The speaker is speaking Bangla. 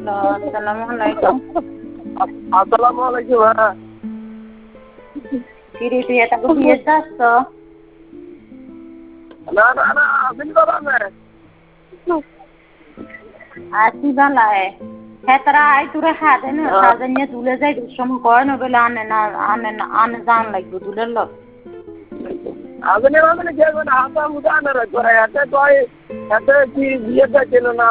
আসসালামু আলাইকুম। আসসালামু আলাইকুম। হ্যাঁ কিরে তুই এটাকে বিয়ে যাচ্ছ? না না না আসেন বাবা না আসি বালায় হ্যাঁ তারা আই তোরা খাদেন সাজে নিয়ে তুলে যাই দুঃসম কয় না বলে আনে জান লাগবে তুলের লোক আসেন বাবা না কেউ না হাতা মুদা না করে এতে কয় এতে কি বিয়েটা ছিল না